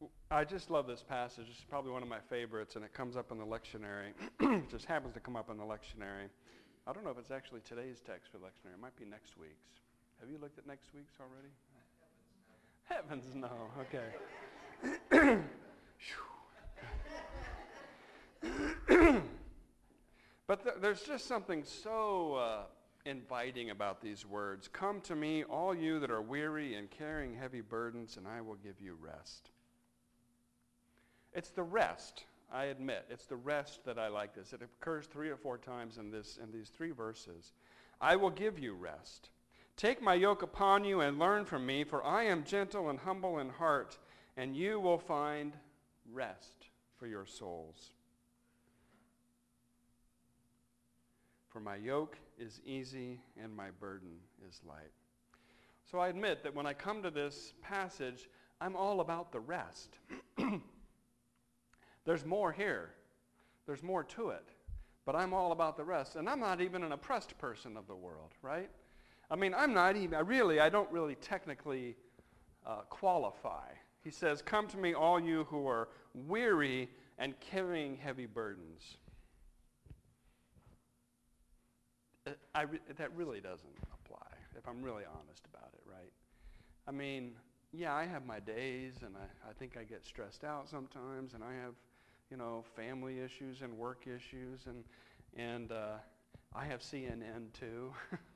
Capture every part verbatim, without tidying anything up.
I just love this passage. It's probably one of my favorites, and it comes up in the lectionary. It just happens to come up in the lectionary. I don't know if it's actually today's text for the lectionary. It might be next week's. Have you looked at next week's already? Heavens no. Okay. But th- there's just something so uh, inviting about these words. Come to me, all you that are weary and carrying heavy burdens, and I will give you rest. It's the rest, I admit. It's the rest that I like this. It occurs three or four times in this in these three verses. I will give you rest. Take my yoke upon you and learn from me, for I am gentle and humble in heart, and you will find rest for your souls. For my yoke is easy and my burden is light. So I admit that when I come to this passage, I'm all about the rest. There's more here. There's more to it. But I'm all about the rest. And I'm not even an oppressed person of the world, right? I mean, I'm not even, I really, I don't really technically uh, qualify. He says, come to me, all you who are weary and carrying heavy burdens. I re- that really doesn't apply, if I'm really honest about it, right? I mean, yeah, I have my days, and I, I think I get stressed out sometimes, and I have, you know, family issues and work issues, and and uh, I have C N N too.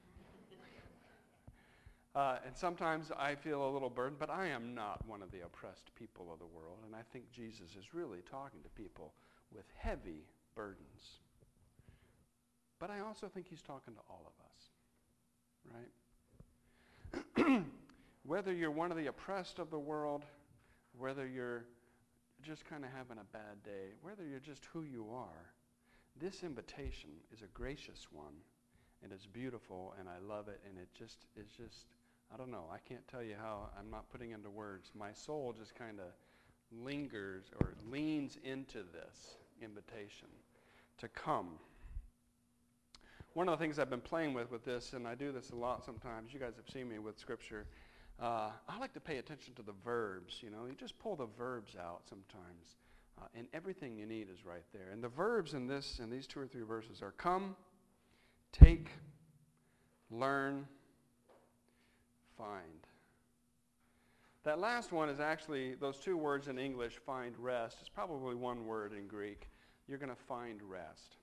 uh, and sometimes I feel a little burdened, but I am not one of the oppressed people of the world, and I think Jesus is really talking to people with heavy burdens. But I also think he's talking to all of us, right? Whether you're one of the oppressed of the world, whether you're just kind of having a bad day, whether you're just who you are, this invitation is a gracious one, and it's beautiful, and I love it, and it just is just, I don't know, I can't tell you how, I'm not putting into words. My soul just kind of lingers or leans into this invitation to come. One of the things I've been playing with with this, and I do this a lot sometimes, you guys have seen me with Scripture, uh, I like to pay attention to the verbs. You know, you just pull the verbs out sometimes, uh, and everything you need is right there. And the verbs in this, in these two or three verses are come, take, learn, find. That last one is actually, those two words in English, find rest, it's probably one word in Greek. You're going to find rest.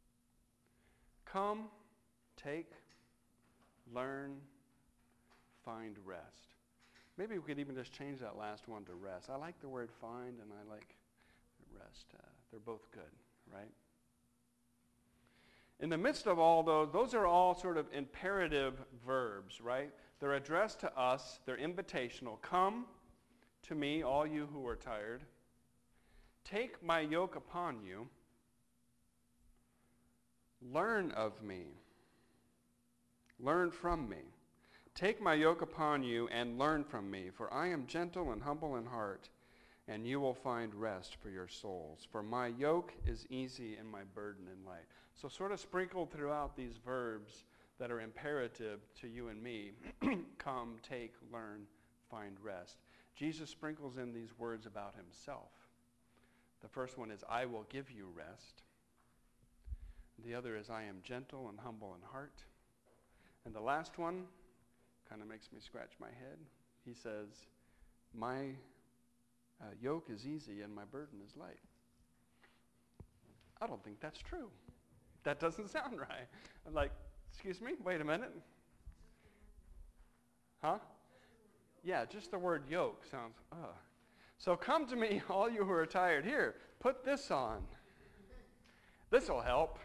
Come, take, learn, find rest. Maybe we could even just change that last one to rest. I like the word find, and I like rest. Uh, they're both good, right? In the midst of all those, those are all sort of imperative verbs, right? They're addressed to us. They're invitational. Come to me, all you who are tired. Take my yoke upon you. Learn of me. Learn from me. Take my yoke upon you and learn from me, for I am gentle and humble in heart, and you will find rest for your souls. For my yoke is easy and my burden is light. So sort of sprinkled throughout these verbs that are imperative to you and me, come, take, learn, find rest. Jesus sprinkles in these words about himself. The first one is, I will give you rest. The other is, I am gentle and humble in heart. And the last one kind of makes me scratch my head. He says, my uh, yoke is easy and my burden is light. I don't think that's true. That doesn't sound right. I'm like, excuse me, wait a minute. Huh? Yeah, just the word yoke sounds, ugh. So come to me, all you who are tired. Here, put this on. This will help.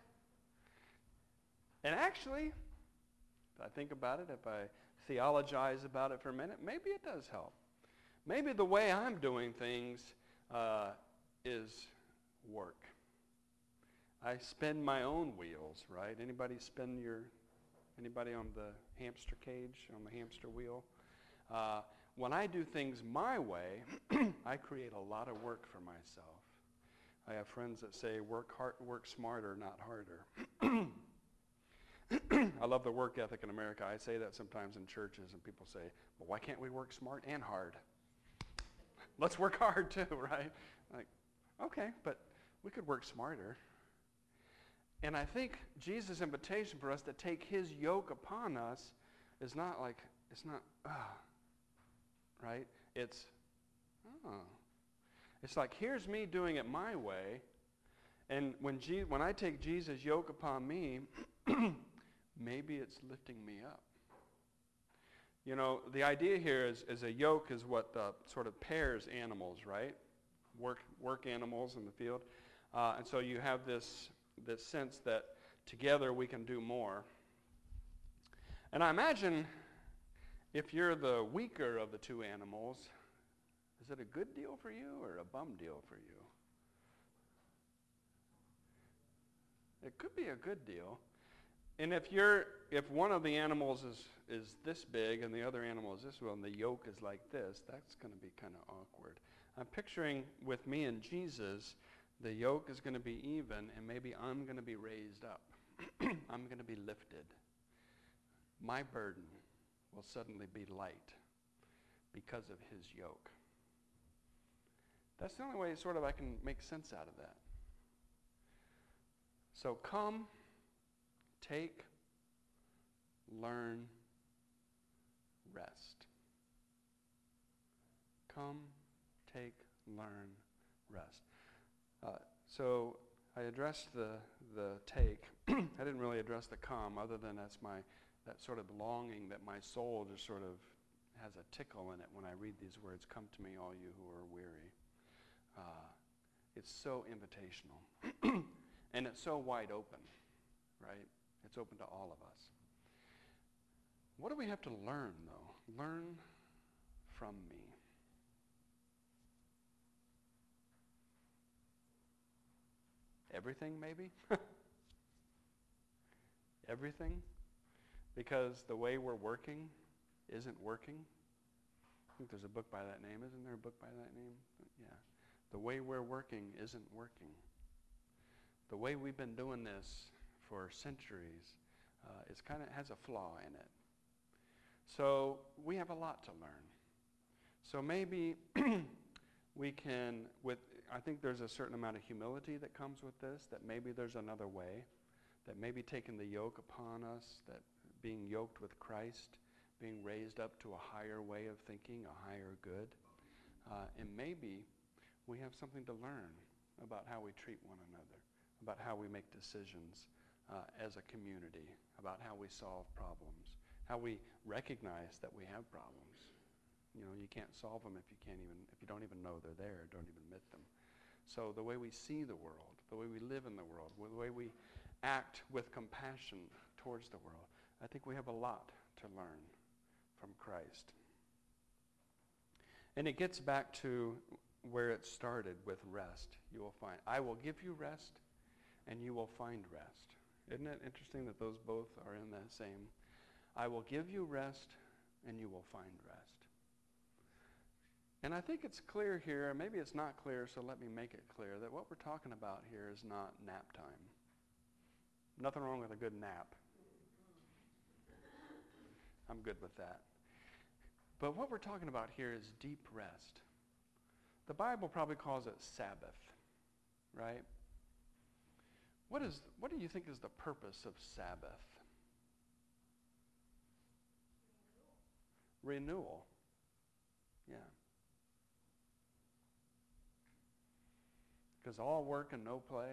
And actually, if I think about it, if I theologize about it for a minute, maybe it does help. Maybe the way I'm doing things uh, is work. I spin my own wheels, right? Anybody spin your, anybody on the hamster cage, on the hamster wheel? Uh, when I do things my way, I create a lot of work for myself. I have friends that say work hard, work smarter, not harder. I love the work ethic in America. I say that sometimes in churches, and people say, well, why can't we work smart and hard? let's work hard too, right? Like, okay, but we could work smarter. And I think Jesus' invitation for us to take his yoke upon us is not like, it's not, ah, right? It's, oh. It's like, here's me doing it my way. And when, Je- when I take Jesus' yoke upon me, maybe it's lifting me up. You know, the idea here is, is a yoke is what uh, sort of pairs animals, right? Work, work animals in the field. Uh, and so you have this, this sense that together we can do more. And I imagine if you're the weaker of the two animals, is it a good deal for you or a bum deal for you? It could be a good deal. And if you're, if one of the animals is, is this big and the other animal is this well and the yoke is like this, that's going to be kind of awkward. I'm picturing with me and Jesus, the yoke is going to be even and maybe I'm going to be raised up. I'm going to be lifted. My burden will suddenly be light because of his yoke. That's the only way sort of I can make sense out of that. So come, take, learn, rest. Come, take, learn, rest. Uh, so I addressed the the take. I didn't really address the come, other than that's my that sort of longing that my soul just sort of has a tickle in it when I read these words. Come to me, all you who are weary. Uh, it's so invitational. And it's so wide open, right? It's open to all of us. What do we have to learn, though? Learn from me. Everything, maybe? Everything? Because the way we're working isn't working. I think there's a book by that name. Isn't there a book by that name? Yeah. The way we're working isn't working. The way we've been doing this for centuries uh, is kind of has a flaw in it. So we have a lot to learn. So maybe we can, with I think there's a certain amount of humility that comes with this, that maybe there's another way, that maybe taking the yoke upon us, that being yoked with Christ, being raised up to a higher way of thinking, a higher good, uh, and maybe we have something to learn about how we treat one another, about how we make decisions uh, as a community, about how we solve problems, how we recognize that we have problems. You know, you can't solve them if you can't even, if you don't even know they're there, don't even admit them. So the way we see the world, the way we live in the world, the way we act with compassion towards the world, I think we have a lot to learn from Christ. And it gets back to where it started with rest. You will find, I will give you rest, and you will find rest. Isn't it interesting that those both are in the same? I will give you rest, and you will find rest. And I think it's clear here, and maybe it's not clear, so let me make it clear, that what we're talking about here is not nap time. Nothing wrong with a good nap. I'm good with that. But what we're talking about here is deep rest. The Bible probably calls it Sabbath, right? What is, what do you think is the purpose of Sabbath? Renewal. Renewal. Yeah. Because all work and no play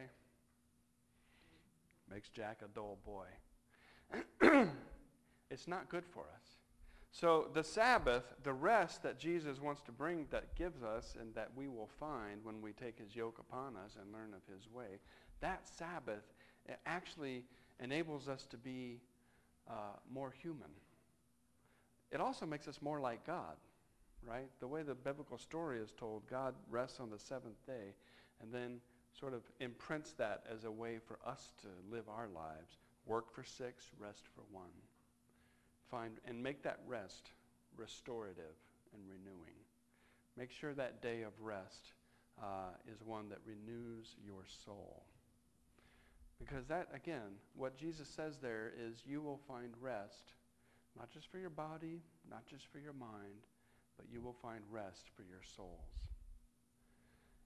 makes Jack a dull boy. It's not good for us. So the Sabbath, the rest that Jesus wants to bring, that gives us and that we will find when we take his yoke upon us and learn of his way, that Sabbath it actually enables us to be uh, more human. It also makes us more like God, right? The way the biblical story is told, God rests on the seventh day and then sort of imprints that as a way for us to live our lives. Work for six, rest for one. Find and make that rest restorative and renewing. Make sure that day of rest uh, is one that renews your soul. Because that, again, what Jesus says there is you will find rest, not just for your body, not just for your mind, but you will find rest for your souls.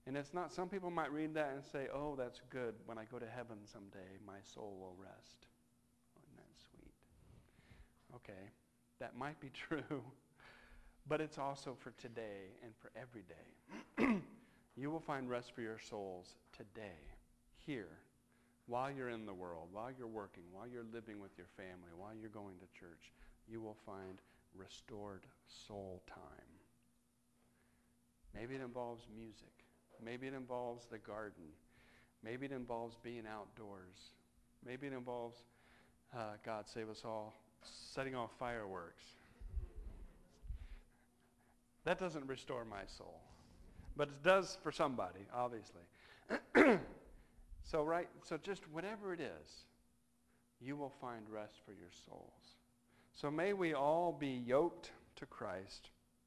And it's not, some people might read that and say, oh, that's good. When I go to heaven someday, my soul will rest. Isn't that sweet? Okay, that might be true, but it's also for today and for every day. You will find rest for your souls today, here, while you're in the world, while you're working, while you're living with your family, while you're going to church. You will find restored soul time. Maybe it involves music. Maybe it involves the garden. Maybe it involves being outdoors. Maybe it involves, uh, God save us all, setting off fireworks. That doesn't restore my soul. But it does for somebody, obviously. So right, so just whatever it is, you will find rest for your souls. So may we all be yoked to Christ,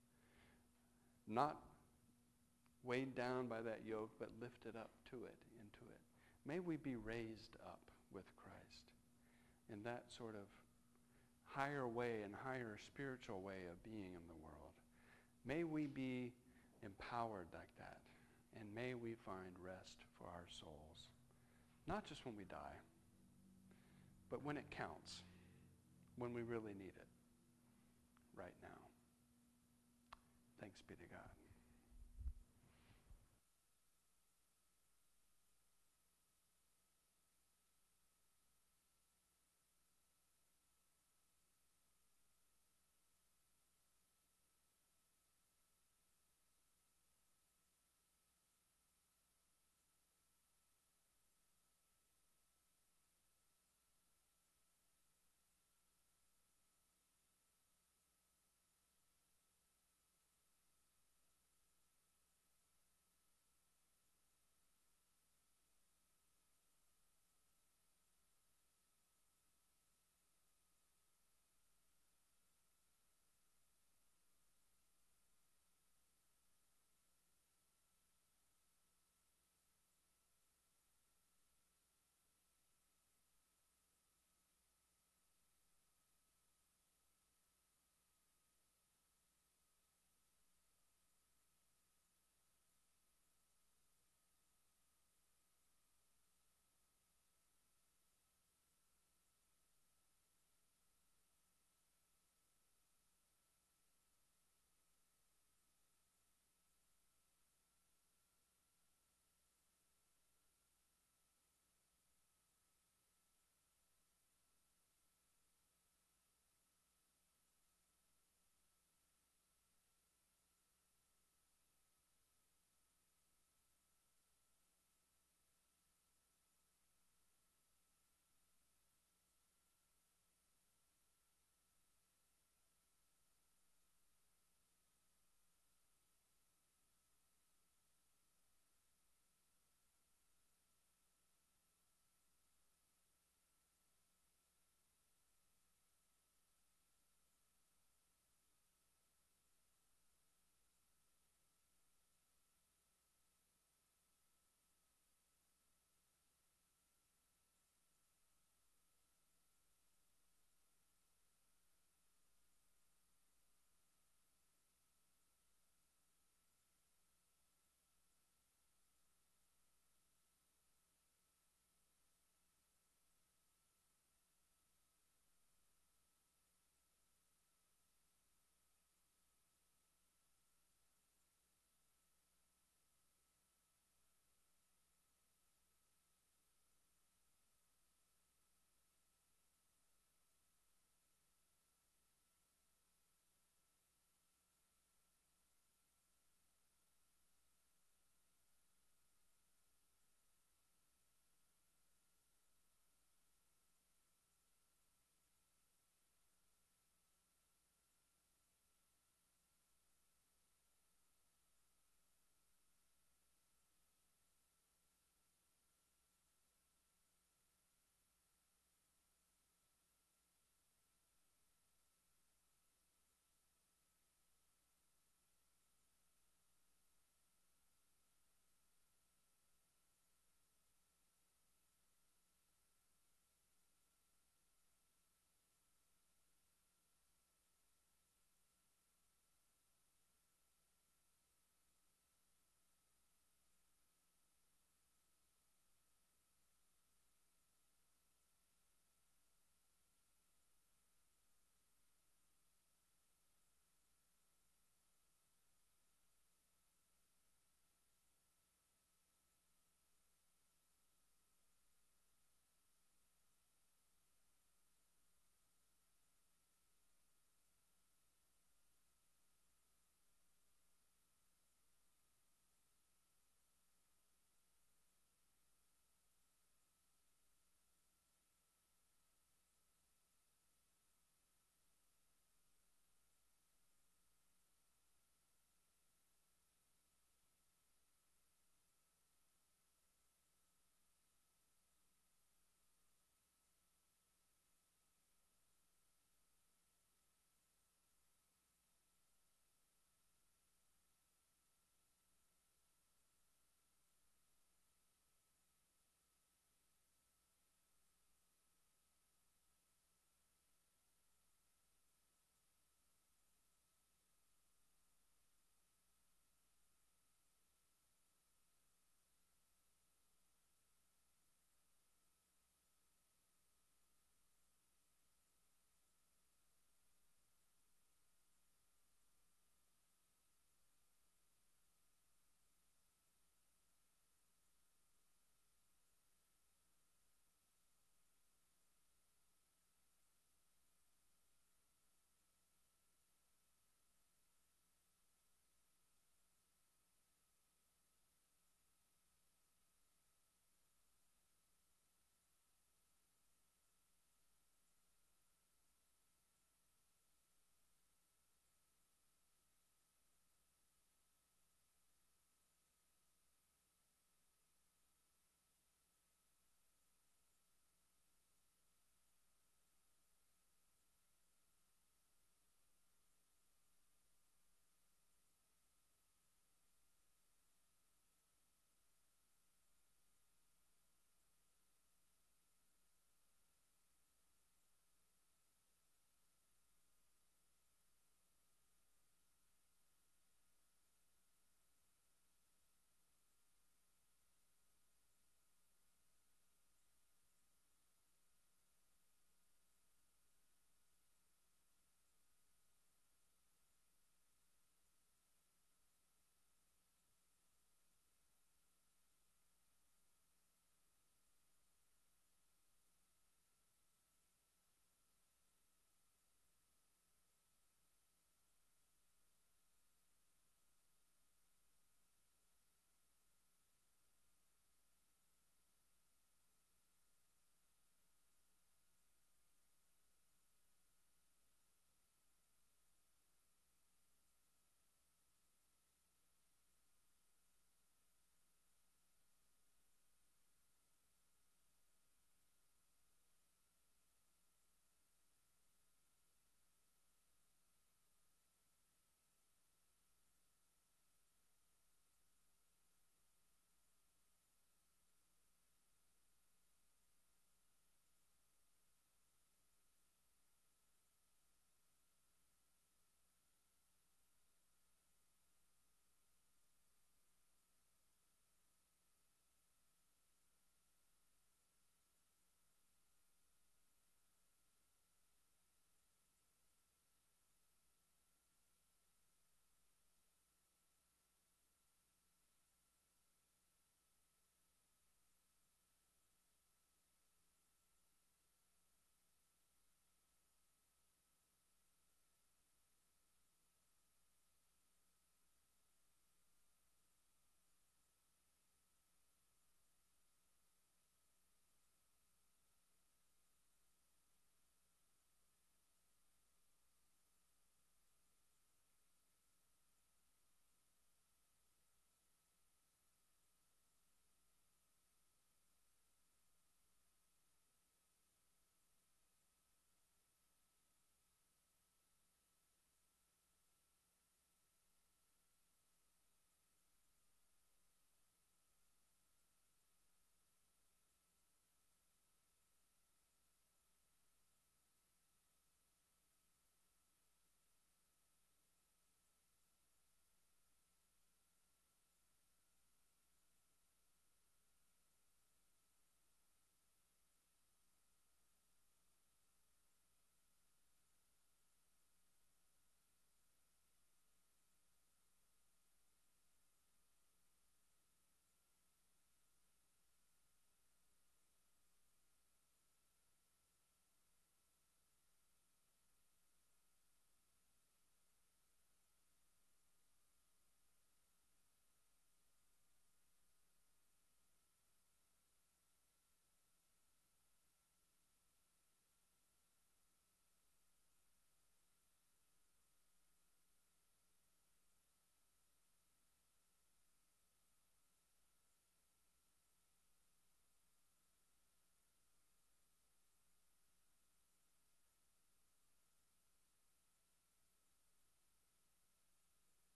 not weighed down by that yoke, but lifted up to it, into it. May we be raised up with Christ in that sort of higher way and higher spiritual way of being in the world. May we be empowered like that, and may we find rest for our souls. Not just when we die, but when it counts, when we really need it, right now. Thanks be to God.